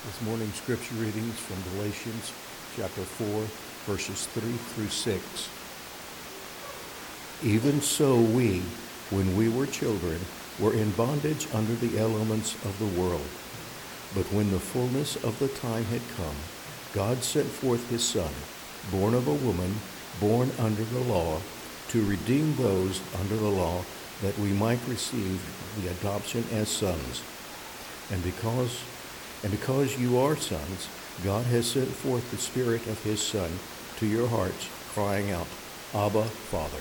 This morning's scripture readings from Galatians chapter 4, verses 3 through 6. Even so we, when we were children, were in bondage under the elements of the world. But when the fullness of the time had come, God sent forth his Son, born of a woman, born under the law, to redeem those under the law, that we might receive the adoption as sons. And because you are sons, God has sent forth the Spirit of his Son to your hearts, crying out, Abba, Father.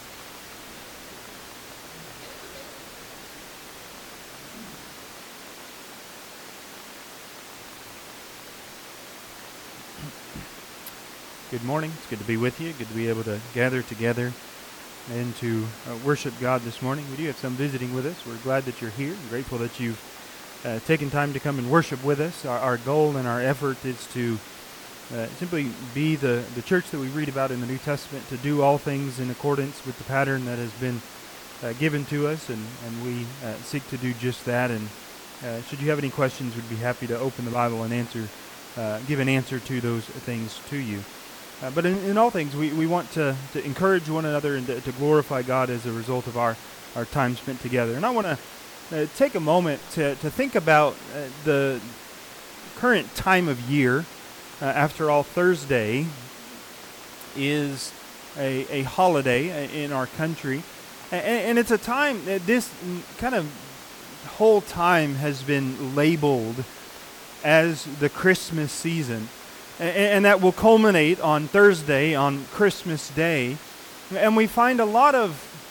Good morning. It's good to be with you. Good to be able to gather together and to worship God this morning. We do have some visiting with us. We're glad that you're here. I'm grateful that you've taken time to come and worship with us. Our goal and our effort is to simply be the church that we read about in the New Testament, to do all things in accordance with the pattern that has been given to us, and we seek to do just that. And should you have any questions, we'd be happy to open the Bible and give an answer to those things to you. But in all things, we want to encourage one another and to glorify God as a result of our time spent together. And I want to take a moment to think about the current time of year. After all, Thursday is a holiday in our country. And it's a time that this kind of whole time has been labeled as the Christmas season. And that will culminate on Thursday, on Christmas Day. And we find a lot of,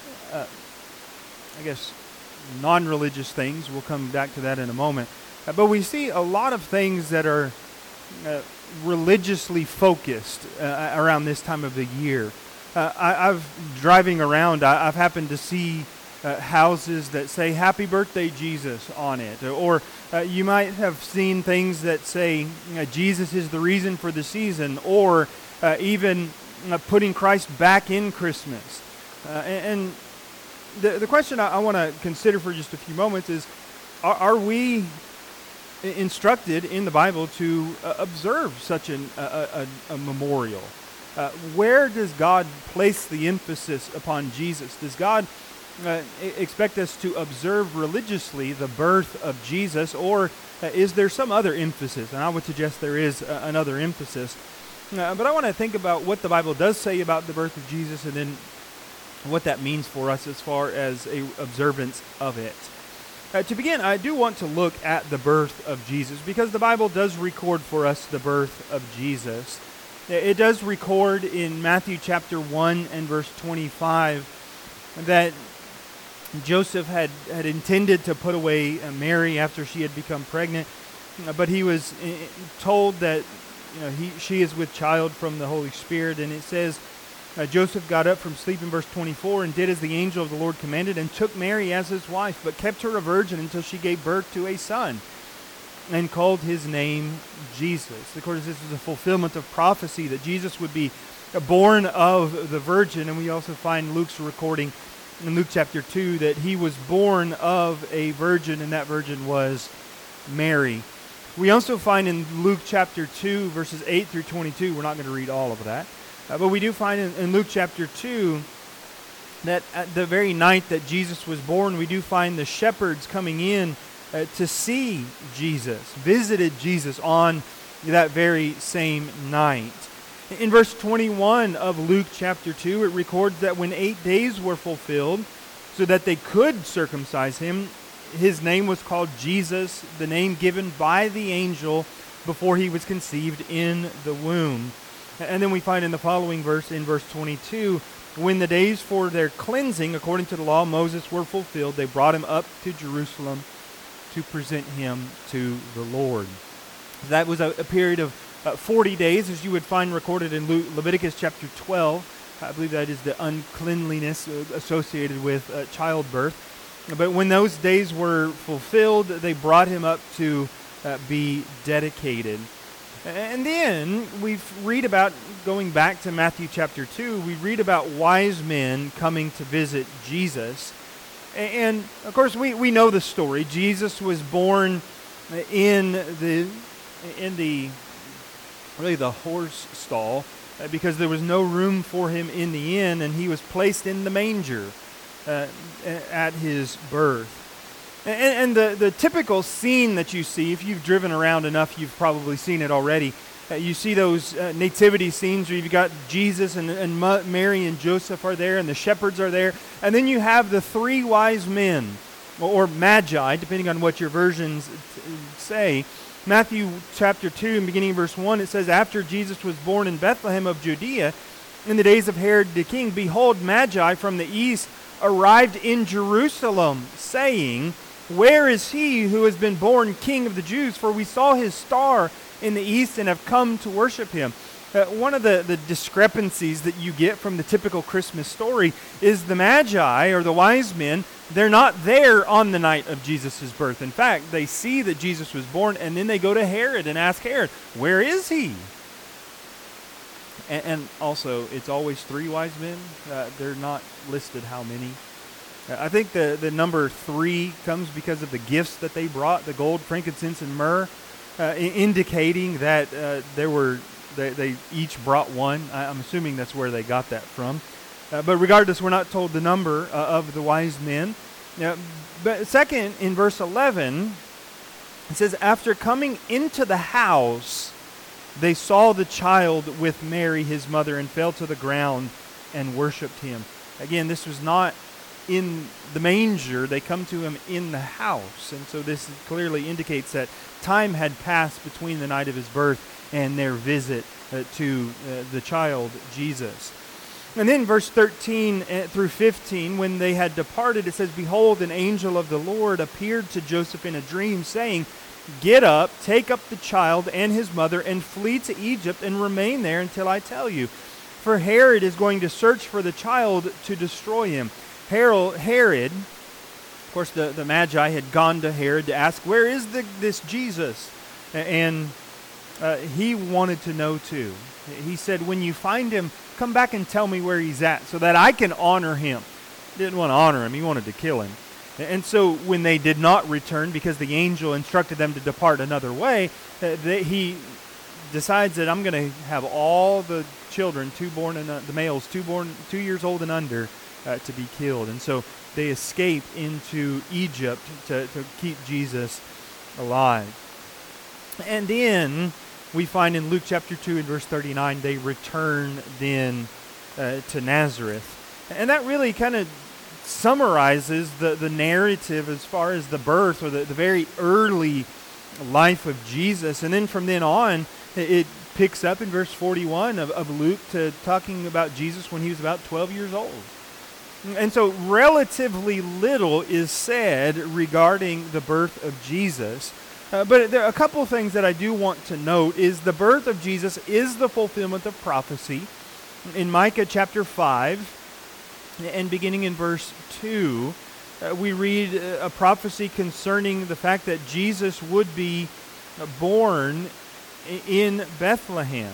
non-religious things. We'll come back to that in a moment. But we see a lot of things that are religiously focused around this time of the year. I've driving around, I've happened to see houses that say "Happy Birthday, Jesus" on it, or you might have seen things that say Jesus is the reason for the season, or even putting Christ back in Christmas. And the question I want to consider for just a few moments is, are we instructed in the Bible to observe such a memorial? Where does God place the emphasis upon Jesus? Does God expect us to observe religiously the birth of Jesus, or is there some other emphasis? And I would suggest there is another emphasis. But I want to think about what the Bible does say about the birth of Jesus, and then what that means for us as far as a observance of it. To begin, I do want to look at the birth of Jesus, because the Bible does record for us the birth of Jesus. It does record in Matthew chapter 1 and verse 25 that Joseph had intended to put away Mary after she had become pregnant, but he was told that she is with child from the Holy Spirit. And it says, Joseph got up from sleep in verse 24 and did as the angel of the Lord commanded, and took Mary as his wife, but kept her a virgin until she gave birth to a son, and called his name Jesus. Of course, this is a fulfillment of prophecy that Jesus would be born of the virgin. And we also find Luke's recording in Luke chapter 2 that he was born of a virgin, and that virgin was Mary. We also find in Luke chapter 2, verses 8 through 22, we're not going to read all of that, but we do find in Luke chapter 2 that at the very night that Jesus was born, we do find the shepherds coming in to see Jesus, visited Jesus on that very same night. In verse 21 of Luke chapter 2, it records that when 8 days were fulfilled, so that they could circumcise him, his name was called Jesus, the name given by the angel before he was conceived in the womb. And then we find in the following verse, in verse 22, when the days for their cleansing, according to the law of Moses, were fulfilled, they brought him up to Jerusalem to present him to the Lord. That was a period of 40 days, as you would find recorded in Leviticus chapter 12. I believe that is the uncleanliness associated with childbirth. But when those days were fulfilled, they brought him up to be dedicated. And then we read about, going back to Matthew chapter 2, we read about wise men coming to visit Jesus. And of course, we know the story. Jesus was born in in the horse stall because there was no room for him in the inn, and he was placed in the manger at his birth. And the typical scene that you see, if you've driven around enough, you've probably seen it already. You see those nativity scenes where you've got Jesus and Mary and Joseph are there, and the shepherds are there. And then you have the three wise men, or magi, depending on what your versions say. Matthew chapter 2, and beginning in verse 1, it says, "After Jesus was born in Bethlehem of Judea, in the days of Herod the king, behold, magi from the east arrived in Jerusalem, saying, 'Where is he who has been born King of the Jews? For we saw his star in the east and have come to worship him.'" One of the discrepancies that you get from the typical Christmas story is the Magi, or the wise men, they're not there on the night of Jesus' birth. In fact, they see that Jesus was born, and then they go to Herod and ask Herod, "Where is he?" And also, it's always three wise men. They're not listed how many. I think the number 3 comes because of the gifts that they brought, the gold, frankincense, and myrrh, indicating that they each brought one. I'm assuming that's where they got that from. But regardless, we're not told the number of the wise men. But second, in verse 11, it says, "After coming into the house, they saw the child with Mary, his mother, and fell to the ground and worshipped him." Again, this was not in the manger. They come to him in the house. And so this clearly indicates that time had passed between the night of his birth and their visit to the child Jesus. And then verse 13 through 15, when they had departed, it says, "Behold, an angel of the Lord appeared to Joseph in a dream, saying, 'Get up, take up the child and his mother, and flee to Egypt, and remain there until I tell you. For Herod is going to search for the child to destroy him.'" Herod, of course, the Magi had gone to Herod to ask, "Where is this Jesus?" And he wanted to know too. He said, "When you find him, come back and tell me where he's at so that I can honor him." Didn't want to honor him, he wanted to kill him. And so when they did not return, because the angel instructed them to depart another way, he decides that I'm going to have all the children, the males 2 years old and under, to be killed. And so they escape into Egypt to keep Jesus alive. And then we find in Luke chapter 2 and verse 39, they return then to Nazareth. And that really kind of summarizes the narrative as far as the birth, or the very early life of Jesus. And then from then on, it picks up in verse 41 of Luke to talking about Jesus when he was about 12 years old. And so relatively little is said regarding the birth of Jesus. But there are a couple of things that I do want to note. Is the birth of Jesus is the fulfillment of prophecy. In Micah chapter 5, and beginning in verse 2, we read a prophecy concerning the fact that Jesus would be born in Bethlehem.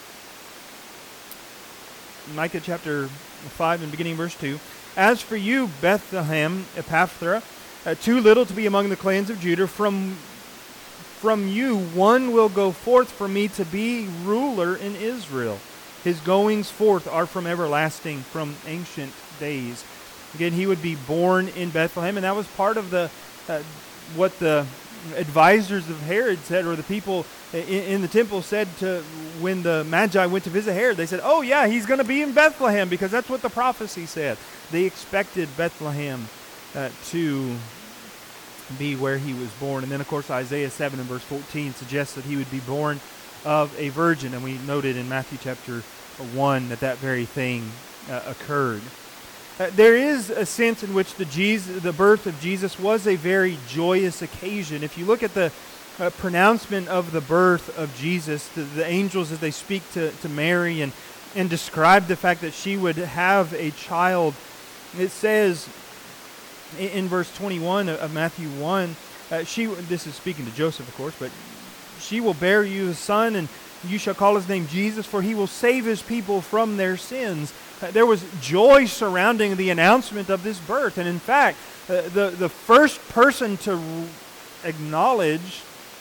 Micah chapter 5 and beginning verse 2. "As for you, Bethlehem Ephrathah, too little to be among the clans of Judah, from you one will go forth for me to be ruler in Israel. His goings forth are from everlasting, from ancient days." Again, he would be born in Bethlehem, and that was part of what the advisors of Herod said, or the people in the temple said to when the Magi went to visit Herod. They said, "Oh yeah, he's going to be in Bethlehem," because that's what the prophecy said. They expected Bethlehem to be where he was born. And then, of course, Isaiah 7 and verse 14 suggests that he would be born of a virgin. And we noted in Matthew chapter 1 that very thing occurred. There is a sense in which the birth of Jesus was a very joyous occasion. If you look at the pronouncement of the birth of Jesus, the angels as they speak to Mary and describe the fact that she would have a child, it says in verse 21 of Matthew 1, this is speaking to Joseph, of course, but "She will bear you a son, and you shall call his name Jesus, for he will save his people from their sins." There was joy surrounding the announcement of this birth. And in fact, the first person to acknowledge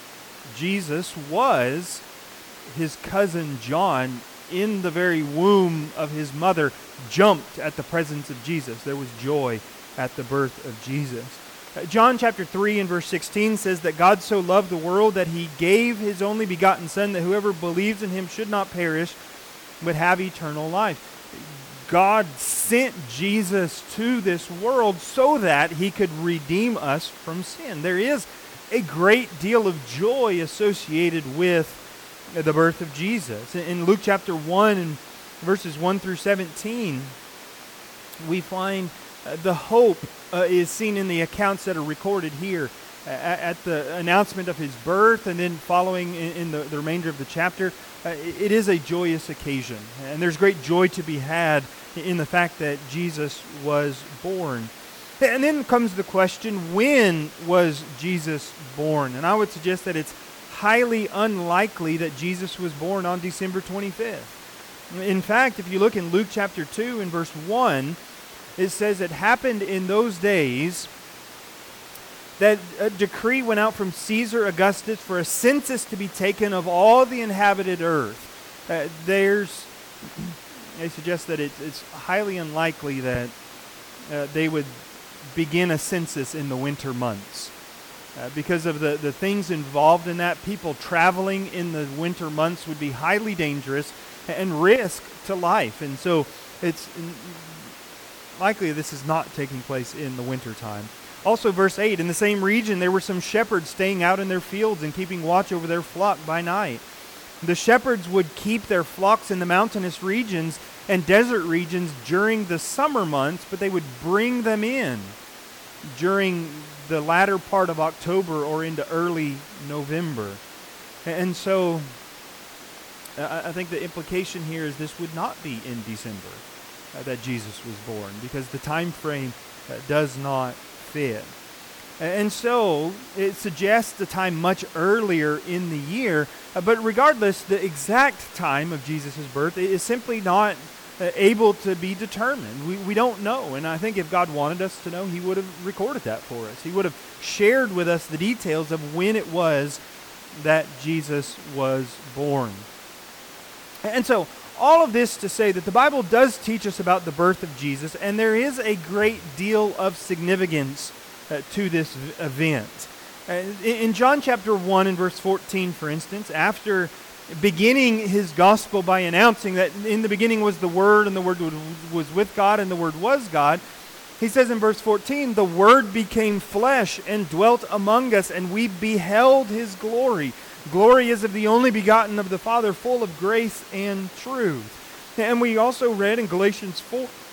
Jesus was his cousin John, in the very womb of his mother, jumped at the presence of Jesus. There was joy at the birth of Jesus. John chapter 3 and verse 16 says that God so loved the world that he gave his only begotten Son, that whoever believes in him should not perish, but have eternal life. God sent Jesus to this world so that he could redeem us from sin. There is a great deal of joy associated with the birth of Jesus. In Luke chapter 1 and verses 1 through 17, we find the hope is seen in the accounts that are recorded here at the announcement of his birth, and then following in the remainder of the chapter. It is a joyous occasion, and there's great joy to be had in the fact that Jesus was born. And then comes the question, when was Jesus born? And I would suggest that it's highly unlikely that Jesus was born on December 25th. In fact, if you look in Luke chapter 2 and verse 1, it says it happened in those days that a decree went out from Caesar Augustus for a census to be taken of all the inhabited earth. They suggest that it's highly unlikely that they would begin a census in the winter months. Because of the things involved in that, people traveling in the winter months would be highly dangerous and risk to life. And so it's likely this is not taking place in the winter time. Also, verse 8, in the same region there were some shepherds staying out in their fields and keeping watch over their flock by night. The shepherds would keep their flocks in the mountainous regions and desert regions during the summer months, but they would bring them in during the latter part of October or into early November. And so I think the implication here is this would not be in December that Jesus was born, because the time frame does not fit. And so it suggests a time much earlier in the year, but regardless, the exact time of Jesus' birth is simply not able to be determined. We don't know, and I think if God wanted us to know, he would have recorded that for us. He would have shared with us the details of when it was that Jesus was born. And so all of this to say that the Bible does teach us about the birth of Jesus, and there is a great deal of significance to this event. In John chapter 1 and verse 14, for instance, after beginning his gospel by announcing that in the beginning was the Word, and the Word was with God, and the Word was God, he says in verse 14, "The Word became flesh and dwelt among us, and we beheld his glory. Glory is of the only begotten of the Father, full of grace and truth." And we also read in Galatians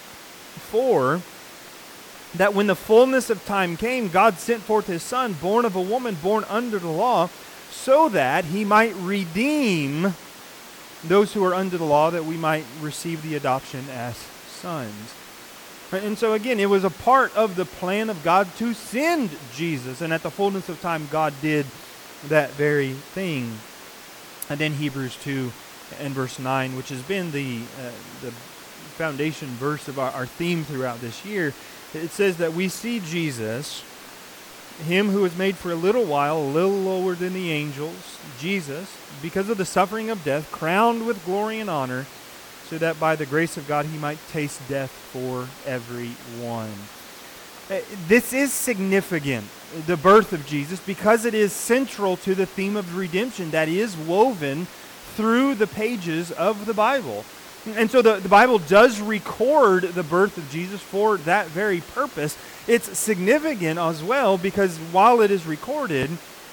4 that when the fullness of time came, God sent forth his Son, born of a woman, born under the law, so that he might redeem those who are under the law, that we might receive the adoption as sons. And so again, it was a part of the plan of God to send Jesus, and at the fullness of time, God did that very thing. And then Hebrews 2 and verse 9, which has been the foundation verse of our theme throughout this year, it says that we see Jesus, him who was made for a little while, a little lower than the angels, Jesus, because of the suffering of death, crowned with glory and honor, so that by the grace of God he might taste death for everyone. This is significant, the birth of Jesus, because it is central to the theme of redemption that is woven through the pages of the Bible. And so the Bible does record the birth of Jesus for that very purpose. It's significant as well because while it is recorded,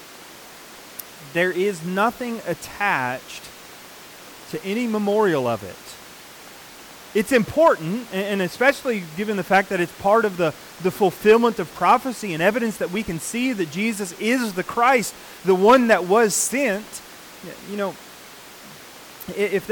there is nothing attached to any memorial of it. It's important, and especially given the fact that it's part of the fulfillment of prophecy and evidence that we can see that Jesus is the Christ, the one that was sent. You know, if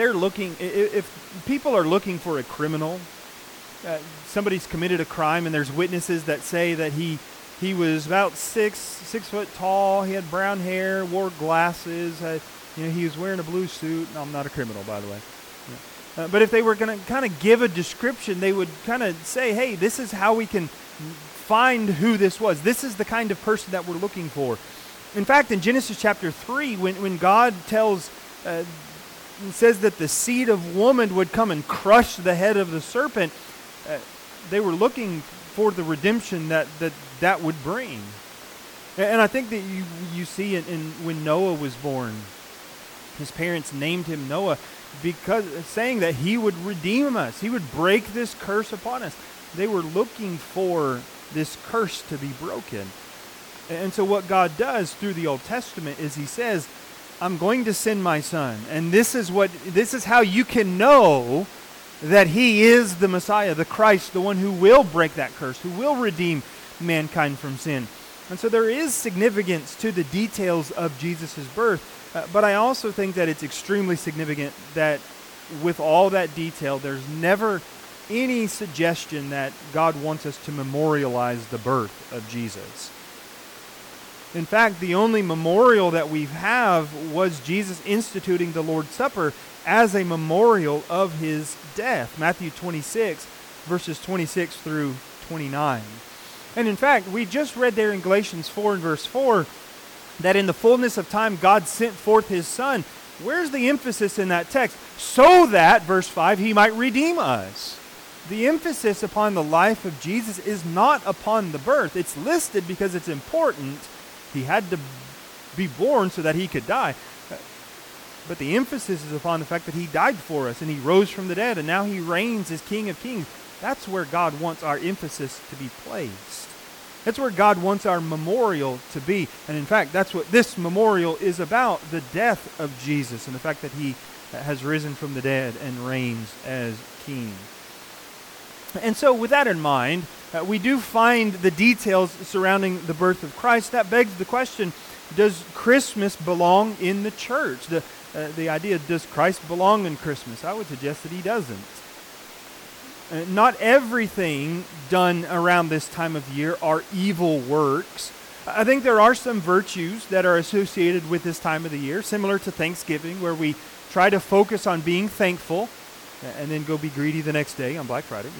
people are looking for a criminal, somebody's committed a crime and there's witnesses that say that he was about 6 foot tall, he had brown hair, wore glasses, he was wearing a blue suit. No, I'm not a criminal, by the way. But if they were going to kind of give a description, they would kind of say, hey, this is how we can find who this was. This is the kind of person that we're looking for. In fact, in Genesis chapter 3, when God says that the seed of woman would come and crush the head of the serpent, they were looking for the redemption that would bring. And I think that you see in when Noah was born, his parents named him Noah because saying that he would redeem us. He would break this curse upon us. They were looking for this curse to be broken. And so what God does through the Old Testament is he says, I'm going to send my son. And this is how you can know that he is the Messiah, the Christ, the one who will break that curse, who will redeem mankind from sin. And so there is significance to the details of Jesus' birth. But I also think that it's extremely significant that with all that detail, there's never any suggestion that God wants us to memorialize the birth of Jesus. In fact, the only memorial that we have was Jesus instituting the Lord's Supper as a memorial of his death. Matthew 26, verses 26 through 29. And in fact, we just read there in Galatians 4 and verse 4 that in the fullness of time God sent forth his Son. Where's the emphasis in that text? So that, verse 5, he might redeem us. The emphasis upon the life of Jesus is not upon the birth. It's listed because it's important. He had to be born so that he could die. But the emphasis is upon the fact that he died for us and he rose from the dead and now he reigns as King of Kings. That's where God wants our emphasis to be placed. That's where God wants our memorial to be. And in fact, that's what this memorial is about, the death of Jesus and the fact that he has risen from the dead and reigns as King. And so with that in mind, we do find the details surrounding the birth of Christ. That begs the question, does Christmas belong in the church? The idea, does Christ belong in Christmas? I would suggest that he doesn't. Not everything done around this time of year are evil works. I think there are some virtues that are associated with this time of the year, similar to Thanksgiving, where we try to focus on being thankful and then go be greedy the next day on Black Friday.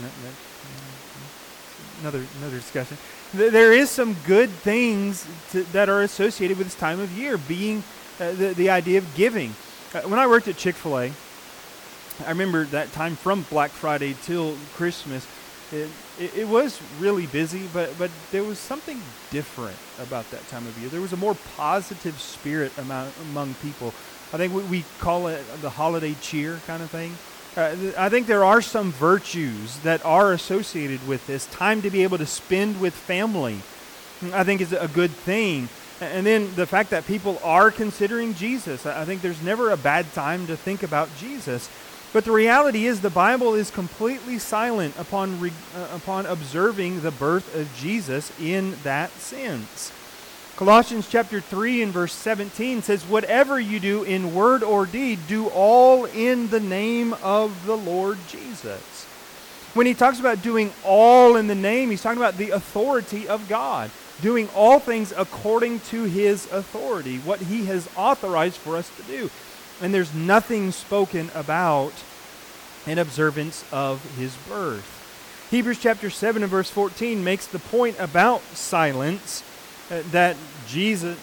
Another discussion. There is some good things that are associated with this time of year, being the idea of giving. When I worked at Chick-fil-A, I remember that time from Black Friday till Christmas. It was really busy, but there was something different about that time of year. There was a more positive spirit among people. I think we call it the holiday cheer kind of thing. I think there are some virtues that are associated with this. Time to be able to spend with family, I think, is a good thing. And then the fact that people are considering Jesus. I think there's never a bad time to think about Jesus. But the reality is the Bible is completely silent upon observing the birth of Jesus in that sense. Colossians chapter 3 and verse 17 says, whatever you do in word or deed, do all in the name of the Lord Jesus. When he talks about doing all in the name, he's talking about the authority of God. Doing all things according to his authority, what he has authorized for us to do. And there's nothing spoken about in observance of his birth. Hebrews chapter 7 and verse 14 makes the point about silence, that Jesus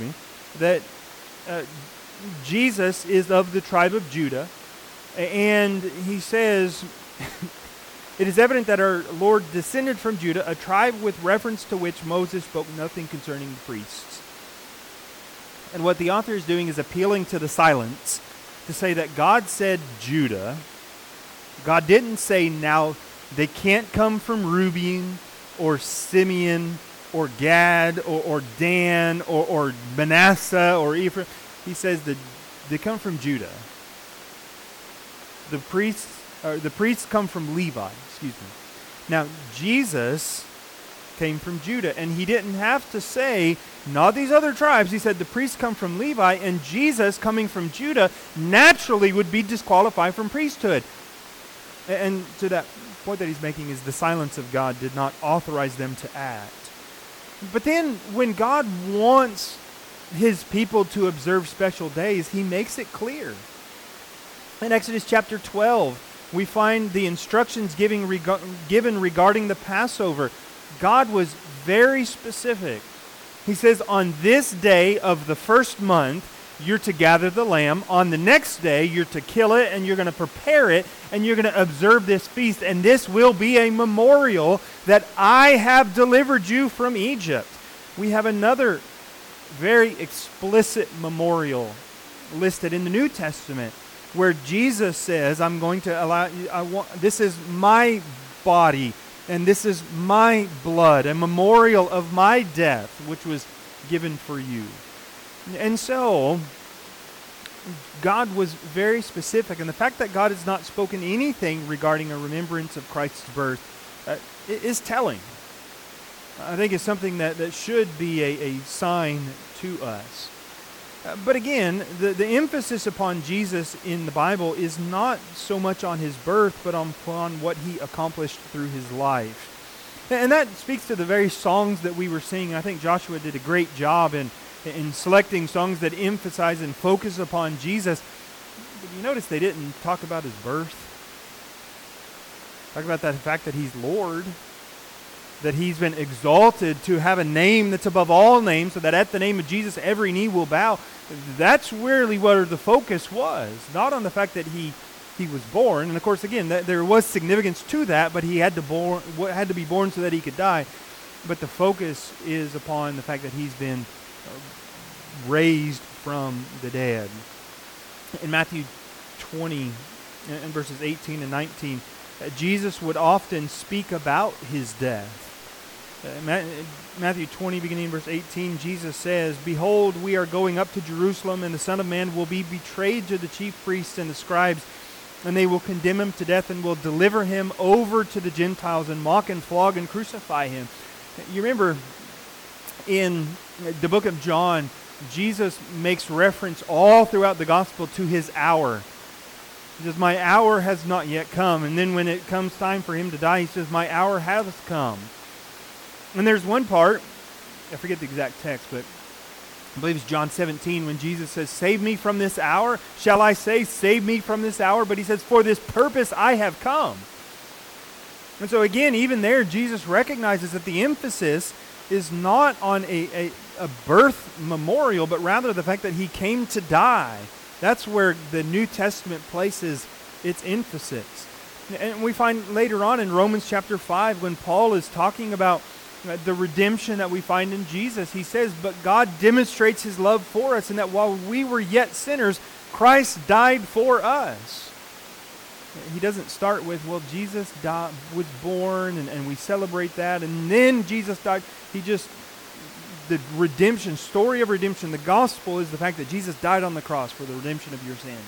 is of the tribe of Judah. And he says, it is evident that our Lord descended from Judah, a tribe with reference to which Moses spoke nothing concerning the priests. And what the author is doing is appealing to the silence to say that God said Judah. God didn't say now they can't come from Reuben or Simeon or Gad or Dan or Manasseh or Ephraim. He says that they come from Judah. The priests come from Levi. Now, Jesus came from Judah, and he didn't have to say, not these other tribes. He said the priests come from Levi, and Jesus coming from Judah naturally would be disqualified from priesthood. And to that point that he's making is the silence of God did not authorize them to act. But then when God wants his people to observe special days, he makes it clear. In Exodus chapter 12, we find the instructions given regarding the Passover. God was very specific. He says, on this day of the first month, you're to gather the lamb. On the next day, you're to kill it, and you're going to prepare it, and you're going to observe this feast. And this will be a memorial that I have delivered you from Egypt. We have another very explicit memorial listed in the New Testament where Jesus says, I'm going to allow you, this is my body, and this is my blood, a memorial of my death, which was given for you. And so, God was very specific. And the fact that God has not spoken anything regarding a remembrance of Christ's birth is telling. I think it's something that should be a sign to us. But again, the emphasis upon Jesus in the Bible is not so much on his birth, but upon what he accomplished through his life. And that speaks to the very songs that we were singing. I think Joshua did a great job in selecting songs that emphasize and focus upon Jesus. But you notice they didn't talk about his birth. Talk about the fact that he's Lord, that he's been exalted to have a name that's above all names, so that at the name of Jesus every knee will bow. That's really where the focus was, not on the fact that he was born. And of course, again, there was significance to that, but he had to be born so that he could die. But the focus is upon the fact that he's been raised from the dead. In Matthew 20, in verses 18 and 19, Jesus would often speak about his death. Matthew 20, beginning in verse 18, Jesus says, "Behold, we are going up to Jerusalem, and the Son of Man will be betrayed to the chief priests and the scribes, and they will condemn him to death and will deliver him over to the Gentiles and mock and flog and crucify him." You remember in the book of John, Jesus makes reference all throughout the gospel to his hour. He says, "My hour has not yet come." And then when it comes time for him to die, he says, "My hour has come." And there's one part, I forget the exact text, but I believe it's John 17, when Jesus says, "Save me from this hour." Shall I say, "Save me from this hour"? But he says, "For this purpose I have come." And so again, even there, Jesus recognizes that the emphasis is not on a birth memorial, but rather the fact that he came to die. That's where the New Testament places its emphasis. And we find later on in Romans chapter 5, when Paul is talking about the redemption that we find in Jesus, he says, "But God demonstrates his love for us, in that while we were yet sinners, Christ died for us." He doesn't start with, well, Jesus was born, and we celebrate that, and then Jesus died. The redemption, story of redemption, the gospel is the fact that Jesus died on the cross for the redemption of your sins.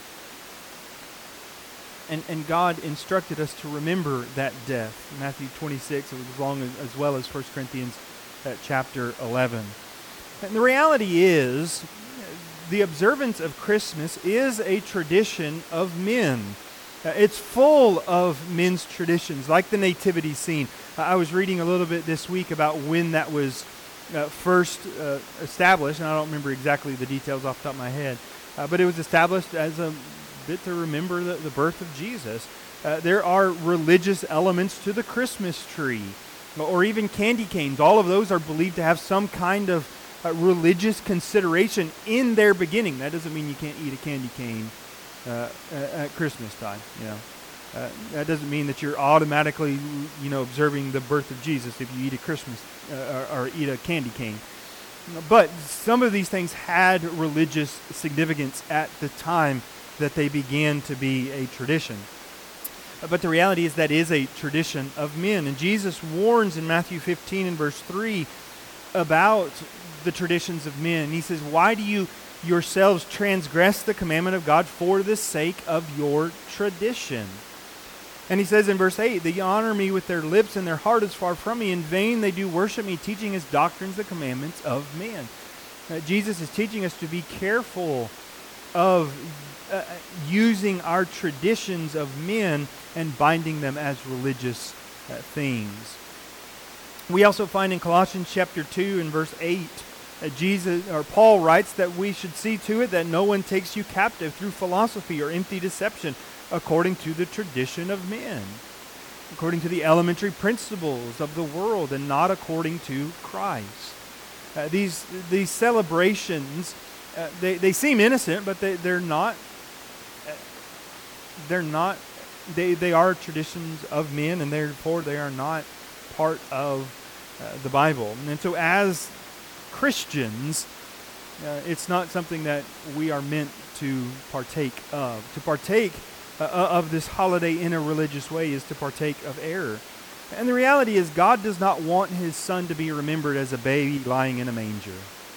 And God instructed us to remember that death. Matthew 26, as well as 1 Corinthians chapter 11. And the reality is, the observance of Christmas is a tradition of men. It's full of men's traditions, like the nativity scene. I was reading a little bit this week about when that was first established, and I don't remember exactly the details off the top of my head, but it was established as a bit to remember the birth of Jesus. There are religious elements to the Christmas tree, or even candy canes. All of those are believed to have some kind of religious consideration in their beginning. That doesn't mean you can't eat a candy cane at Christmas time. That doesn't mean that you're automatically, observing the birth of Jesus if you eat a Christmas or eat a candy cane. But some of these things had religious significance at the time that they began to be a tradition. But the reality is that is a tradition of men. And Jesus warns in Matthew 15 and verse 3 about the traditions of men. He says, "Why do you yourselves transgress the commandment of God for the sake of your tradition?" And he says in verse 8, "They honor me with their lips, and their heart is far from me. In vain they do worship me, teaching as doctrines the commandments of men." Jesus is teaching us to be careful of using our traditions of men and binding them as religious things. We also find in Colossians chapter 2 and verse 8, Paul writes that we should see to it that no one takes you captive through philosophy or empty deception, according to the tradition of men, according to the elementary principles of the world, and not according to Christ. These celebrations, they seem innocent, but they're not. They're not. They are traditions of men, and therefore they are not part of the Bible. And so, as Christians, it's not something that we are meant to partake of. To partake of this holiday in a religious way is to partake of error. And the reality is, God does not want His Son to be remembered as a baby lying in a manger.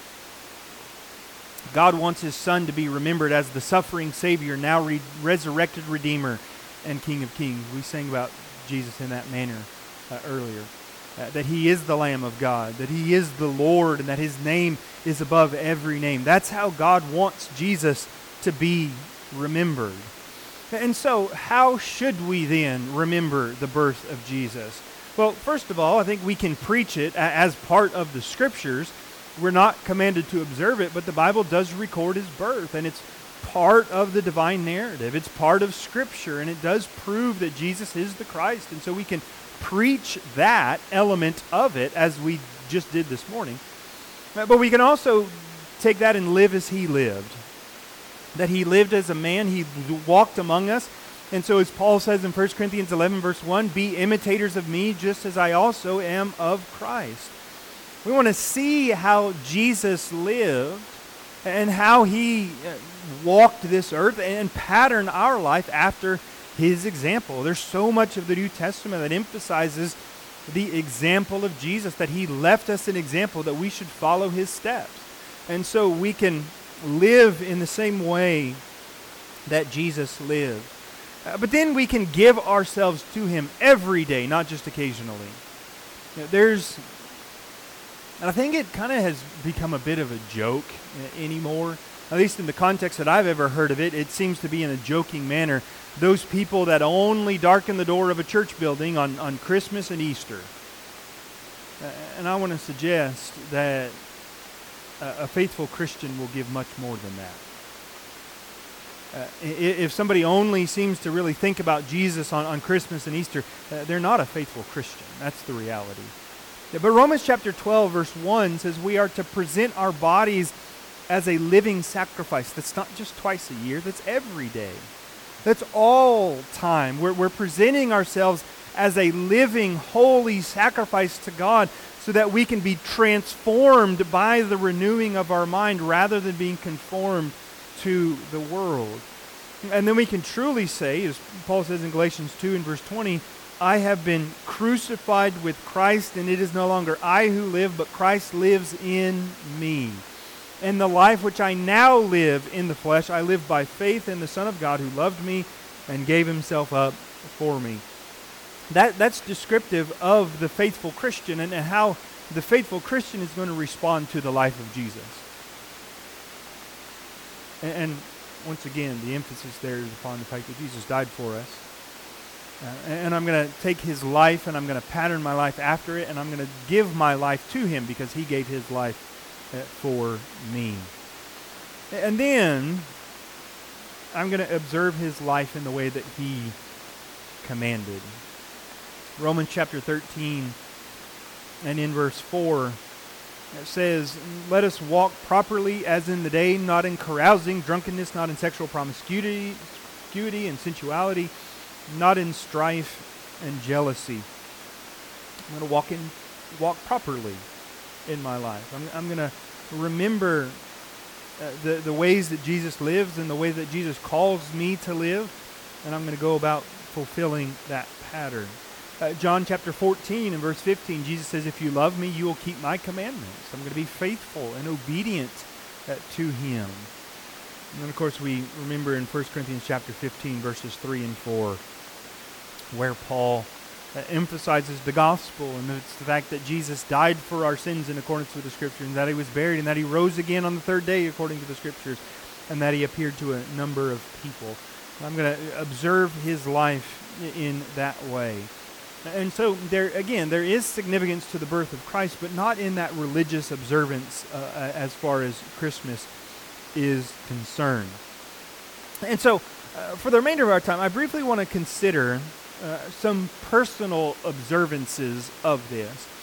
God wants His Son to be remembered as the suffering Savior, now resurrected Redeemer and King of Kings. We sang about Jesus in that manner earlier. That He is the Lamb of God, that He is the Lord, and that His name is above every name. That's how God wants Jesus to be remembered. And so, how should we then remember the birth of Jesus? Well, first of all, I think we can preach it as part of the Scriptures. We're not commanded to observe it, but the Bible does record His birth, and it's part of the divine narrative. It's part of Scripture, and it does prove that Jesus is the Christ. And so we can preach that element of it as we just did this morning. But we can also take that and live as He lived. That He lived as a man, He walked among us. And so as Paul says in 1 Corinthians 11 verse 1, be imitators of me just as I also am of Christ. We want to see how Jesus lived and how He walked this earth and pattern our life after His example. There's so much of the New Testament that emphasizes the example of Jesus, that He left us an example that we should follow His steps. And so we can live in the same way that Jesus lived. But then we can give ourselves to Him every day, not just occasionally. And I think it kind of has become a bit of a joke anymore. At least in the context that I've ever heard of it, it seems to be in a joking manner. Those people that only darken the door of a church building on Christmas and Easter. And I want to suggest that a faithful Christian will give much more than that. If somebody only seems to really think about Jesus on Christmas and Easter, they're not a faithful Christian. That's the reality. But Romans chapter 12 verse 1 says we are to present our bodies as a living sacrifice. That's not just twice a year, that's every day. That's all time. We're presenting ourselves as a living, holy sacrifice to God so that we can be transformed by the renewing of our mind rather than being conformed to the world. And then we can truly say, as Paul says in Galatians 2 and verse 20, I have been crucified with Christ, and it is no longer I who live, but Christ lives in me. And the life which I now live in the flesh, I live by faith in the Son of God who loved me and gave Himself up for me. That's descriptive of the faithful Christian and how the faithful Christian is going to respond to the life of Jesus. And once again, the emphasis there is upon the fact that Jesus died for us. And I'm going to take His life and I'm going to pattern my life after it, and I'm going to give my life to Him because He gave His life for me. And then I'm going to observe His life in the way that He commanded. Romans chapter 13 and in verse 4 it says, let us walk properly as in the day, not in carousing, drunkenness, not in sexual promiscuity and sensuality, not in strife and jealousy. I'm going to walk properly in my life. I'm going to remember the ways that Jesus lives and the way that Jesus calls me to live, and I'm going to go about fulfilling that pattern. John chapter 14 and verse 15, Jesus says, if you love me, you will keep my commandments. I'm going to be faithful and obedient to Him. And then, of course, we remember in 1 Corinthians chapter 15, verses 3 and 4, where Paul emphasizes the gospel, and it's the fact that Jesus died for our sins in accordance with the Scriptures, and that He was buried, and that He rose again on the third day according to the Scriptures, and that He appeared to a number of people. I'm going to observe His life in that way. And so, there is significance to the birth of Christ, but not in that religious observance as far as Christmas is concerned. And so, for the remainder of our time, I briefly want to consider some personal observances of this.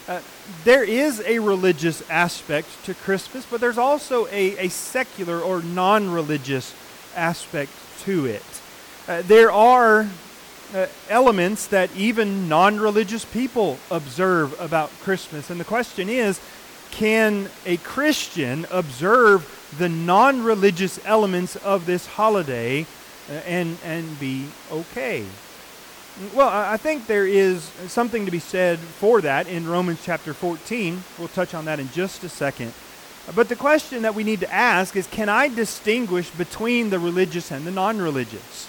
There is a religious aspect to Christmas, but there's also a secular or non-religious aspect to it. There are elements that even non-religious people observe about Christmas. And the question is, can a Christian observe the non-religious elements of this holiday and be okay? Well, I think there is something to be said for that in Romans chapter 14. We'll touch on that in just a second. But the question that we need to ask is, can I distinguish between the religious and the non-religious?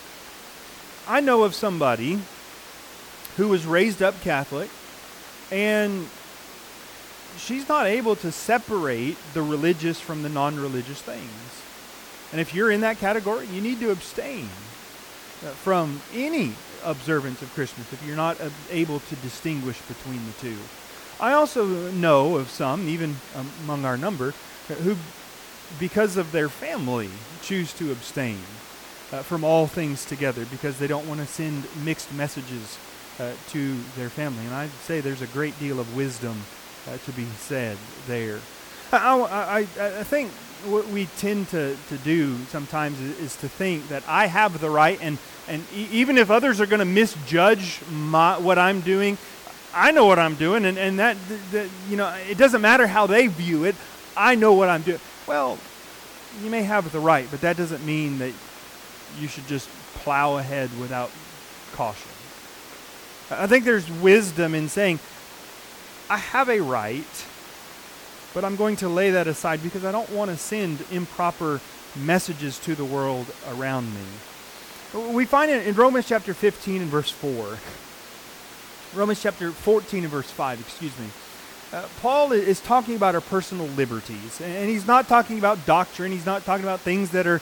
I know of somebody who was raised up Catholic, and she's not able to separate the religious from the non-religious things. And if you're in that category, you need to abstain from any observance of Christmas if you're not able to distinguish between the two. I also know of some, even among our number, who, because of their family, choose to abstain from all things together because they don't want to send mixed messages to their family. And I'd say there's a great deal of wisdom to be said there. I think what we tend to do sometimes is to think that I have the right, and even if others are going to misjudge what I'm doing, I know what I'm doing, and that it doesn't matter how they view it. I know what I'm doing. Well, you may have the right, but that doesn't mean that you should just plow ahead without caution. I think there's wisdom in saying, I have a right, but I'm going to lay that aside because I don't want to send improper messages to the world around me. We find it in Romans chapter 15 and verse 4. Romans chapter 14 and verse 5, excuse me. Paul is talking about our personal liberties, and he's not talking about doctrine. He's not talking about things that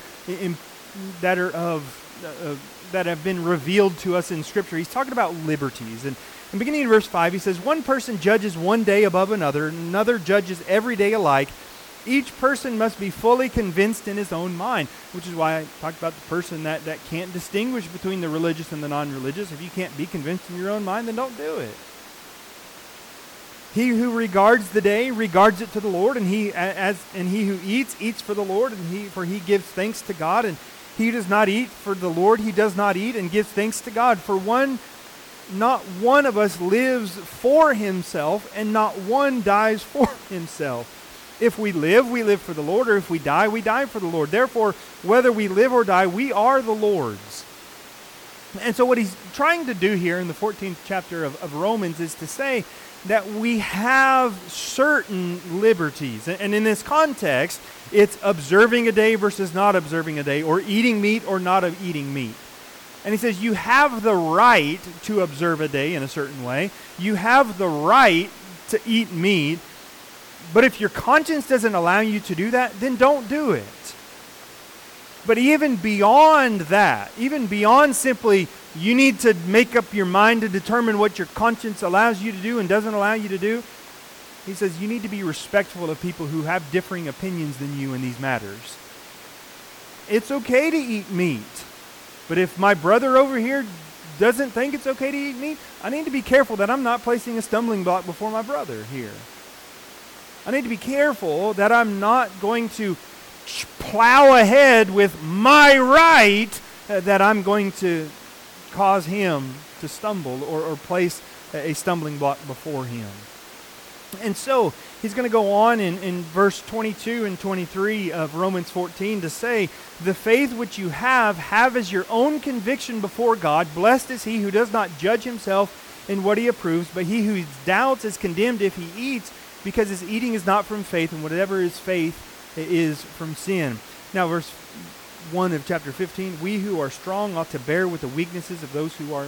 have been revealed to us in Scripture. He's talking about liberties. And beginning in verse 5, he says, one person judges one day above another, and another judges every day alike. Each person must be fully convinced in his own mind, which is why I talked about the person that can't distinguish between the religious and the non-religious. If you can't be convinced in your own mind, then don't do it. He who regards the day regards it to the Lord, and he who eats for the Lord, and for he gives thanks to God. And he who does not eat for the Lord, he does not eat and gives thanks to God. For not one of us lives for himself, and not one dies for himself. If we live for the Lord, or if we die for the Lord. Therefore, whether we live or die, we are the Lord's. And so what he's trying to do here in the 14th chapter of Romans is to say that we have certain liberties. And in this context, it's observing a day versus not observing a day, or eating meat or not eating meat. And he says you have the right to observe a day in a certain way. You have the right to eat meat. But if your conscience doesn't allow you to do that, then don't do it. But even beyond that, even beyond simply you need to make up your mind to determine what your conscience allows you to do and doesn't allow you to do, he says you need to be respectful of people who have differing opinions than you in these matters. It's okay to eat meat. But if my brother over here doesn't think it's okay to eat meat, I need to be careful that I'm not placing a stumbling block before my brother here. I need to be careful that I'm not going to plow ahead with my right, that I'm going to cause him to stumble or place a stumbling block before him. And so he's going to go on in verse 22 and 23 of Romans 14 to say, the faith which you have as your own conviction before God. Blessed is he who does not judge himself in what he approves, but he who doubts is condemned if he eats, because his eating is not from faith, and whatever is faith is from sin. Now, verse 1 of chapter 15, we who are strong ought to bear with the weaknesses of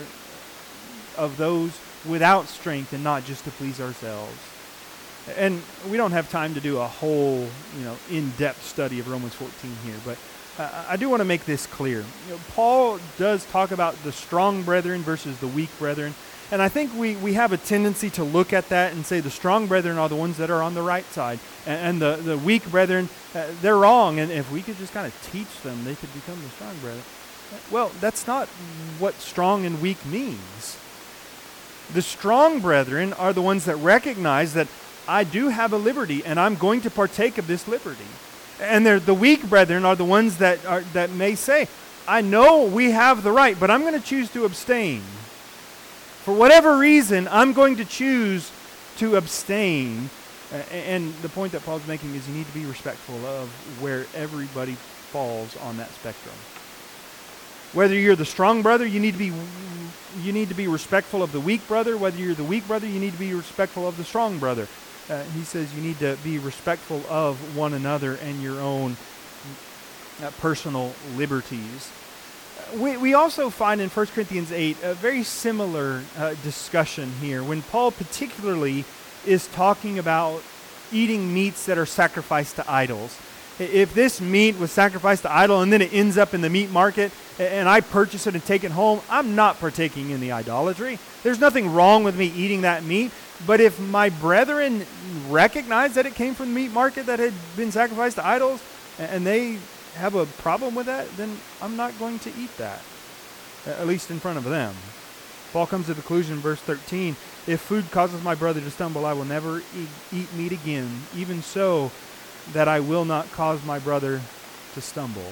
those without strength, and not just to please ourselves. And we don't have time to do a whole, in-depth study of Romans 14 here, but I do want to make this clear. Paul does talk about the strong brethren versus the weak brethren. And I think we have a tendency to look at that and say the strong brethren are the ones that are on the right side. And the weak brethren, they're wrong. And if we could just kind of teach them, they could become the strong brethren. Well, that's not what strong and weak means. The strong brethren are the ones that recognize that I do have a liberty and I'm going to partake of this liberty. And the weak brethren are the ones that may say, I know we have the right, but I'm going to choose to abstain. For whatever reason, I'm going to choose to abstain. And the point that Paul's making is you need to be respectful of where everybody falls on that spectrum. Whether you're the strong brother, you need to be respectful of the weak brother. Whether you're the weak brother, you need to be respectful of the strong brother. He says you need to be respectful of one another and your own personal liberties. We also find in 1 Corinthians 8 a very similar discussion here when Paul particularly is talking about eating meats that are sacrificed to idols. If this meat was sacrificed to idol and then it ends up in the meat market and I purchase it and take it home, I'm not partaking in the idolatry. There's nothing wrong with me eating that meat. But if my brethren recognize that it came from the meat market that had been sacrificed to idols and they have a problem with that, then I'm not going to eat that, at least in front of them. Paul comes to the conclusion in verse 13, if food causes my brother to stumble, I will never eat meat again, even so that I will not cause my brother to stumble.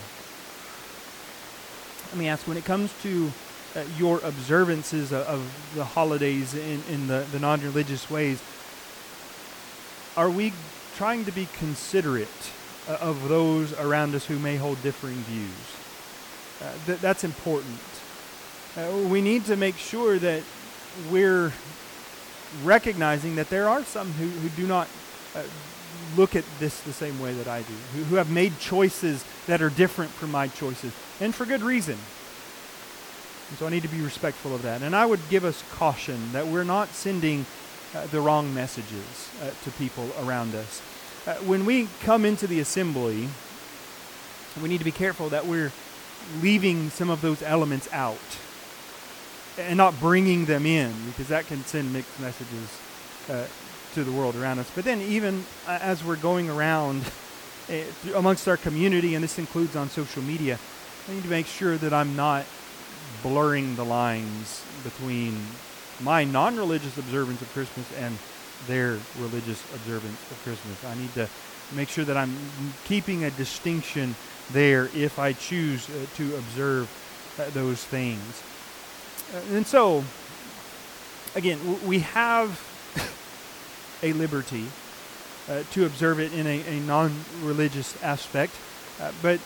Let me ask, when it comes to your observances of the holidays in the non-religious ways, are we trying to be considerate of those around us who may hold differing views? That's important. We need to make sure that we're recognizing that there are some who do not look at this the same way that I do, who have made choices that are different from my choices, and for good reason. And so I need to be respectful of that. And I would give us caution that we're not sending the wrong messages to people around us. When we come into the assembly, we need to be careful that we're leaving some of those elements out and not bringing them in, because that can send mixed messages to the world around us. But then even as we're going around amongst our community, and this includes on social media, I need to make sure that I'm not blurring the lines between my non-religious observance of Christmas and their religious observance of Christmas. I need to make sure that I'm keeping a distinction there if I choose to observe those things. And so, again, we have a liberty to observe it in a non-religious aspect, but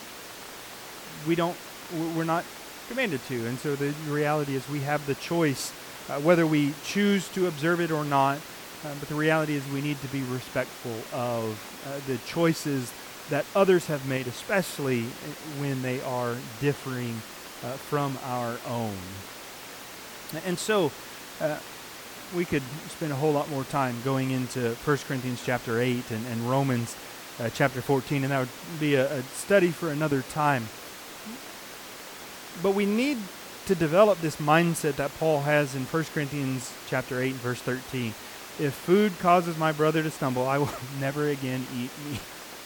we're not commanded to. And so the reality is we have the choice whether we choose to observe it or not. But the reality is we need to be respectful of the choices that others have made, especially when they are differing from our own. And so we could spend a whole lot more time going into 1 Corinthians chapter 8 and Romans chapter 14, and that would be a study for another time. But we need to develop this mindset that Paul has in 1 Corinthians chapter 8 and verse 13. If food causes my brother to stumble, I will never again eat meat.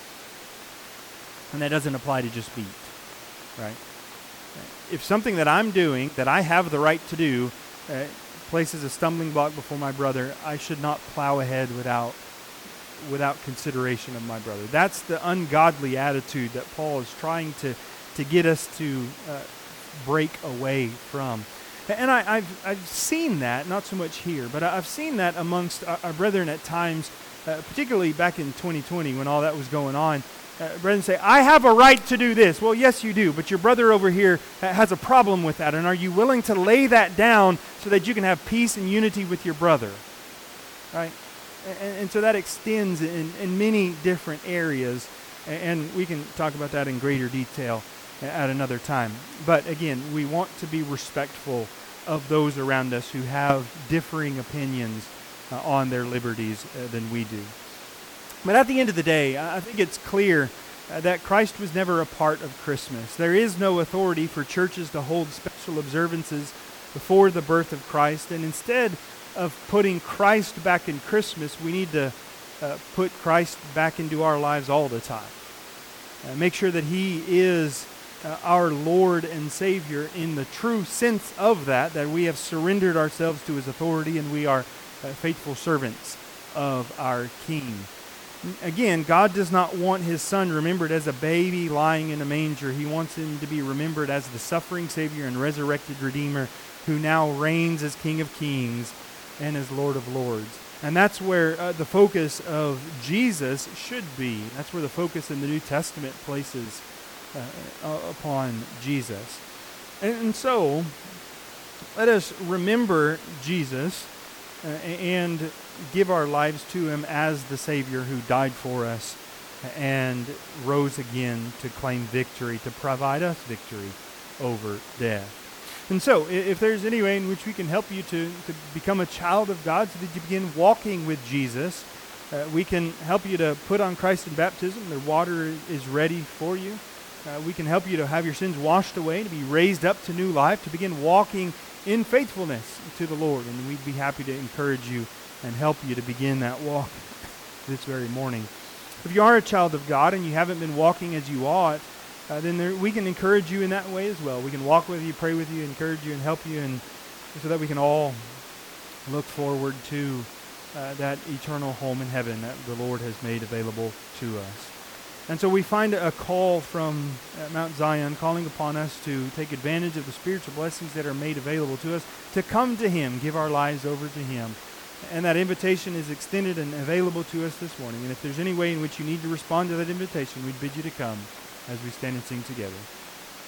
And that doesn't apply to just meat, right? If something that I'm doing, that I have the right to do, places a stumbling block before my brother, I should not plow ahead without consideration of my brother. That's the ungodly attitude that Paul is trying to get us to break away from. And I've seen that, not so much here, but I've seen that amongst our brethren at times, particularly back in 2020 when all that was going on. Brethren say, I have a right to do this. Well, yes, you do, but your brother over here has a problem with that. And are you willing to lay that down so that you can have peace and unity with your brother? Right? And so that extends in many different areas. And we can talk about that in greater detail at another time. But again, we want to be respectful of those around us who have differing opinions on their liberties than we do. But at the end of the day, I think it's clear that Christ was never a part of Christmas. There is no authority for churches to hold special observances before the birth of Christ. And instead of putting Christ back in Christmas, we need to put Christ back into our lives all the time. Make sure that He is our Lord and Savior in the true sense of that we have surrendered ourselves to His authority and we are faithful servants of our King. Again, God does not want His Son remembered as a baby lying in a manger. He wants Him to be remembered as the suffering Savior and resurrected Redeemer who now reigns as King of Kings and as Lord of Lords. And that's where the focus of Jesus should be. That's where the focus in the New Testament places upon Jesus. And so, let us remember Jesus and give our lives to Him as the Savior who died for us and rose again to claim victory, to provide us victory over death. And so, if there's any way in which we can help you to become a child of God so that you begin walking with Jesus, we can help you to put on Christ in baptism. The water is ready for you. We can help you to have your sins washed away, to be raised up to new life, to begin walking in faithfulness to the Lord. And we'd be happy to encourage you and help you to begin that walk this very morning. If you are a child of God and you haven't been walking as you ought, then we can encourage you in that way as well. We can walk with you, pray with you, encourage you, and help you, and so that we can all look forward to that eternal home in heaven that the Lord has made available to us. And so we find a call from Mount Zion calling upon us to take advantage of the spiritual blessings that are made available to us, to come to Him, give our lives over to Him. And that invitation is extended and available to us this morning. And if there's any way in which you need to respond to that invitation, we'd bid you to come as we stand and sing together.